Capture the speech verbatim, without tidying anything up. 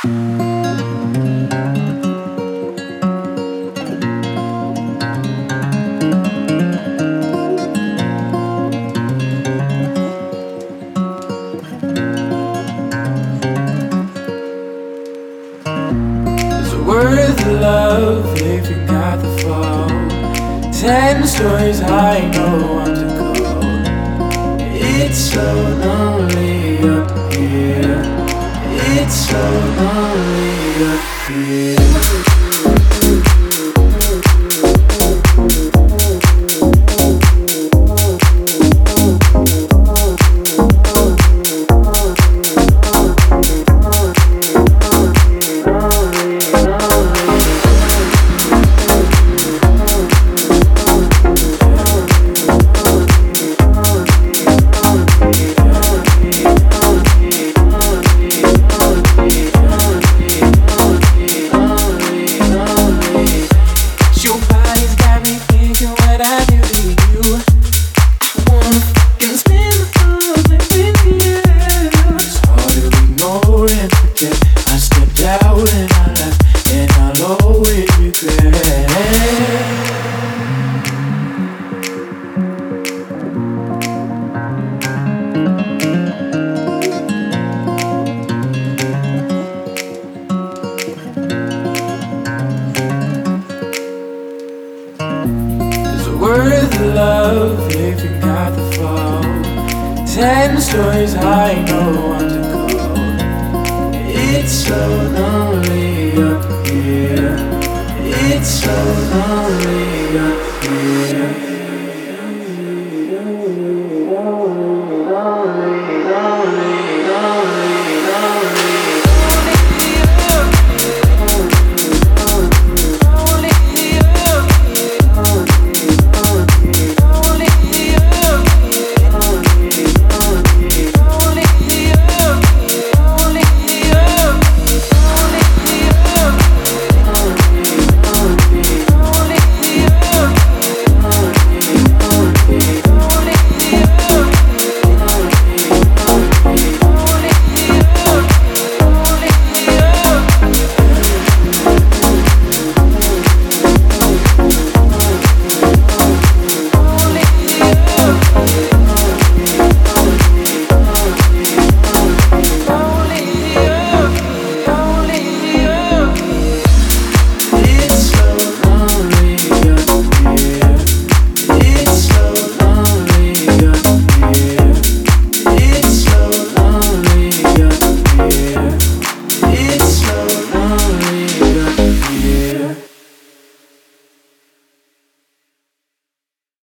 Is it worth the love if you got the fall? Ten stories high, no one to call. It's so lonely up here. It's so lonely up here. Worth the love if you got the fall. Ten stories high, no one to call. It's so lonely up here. It's so lonely.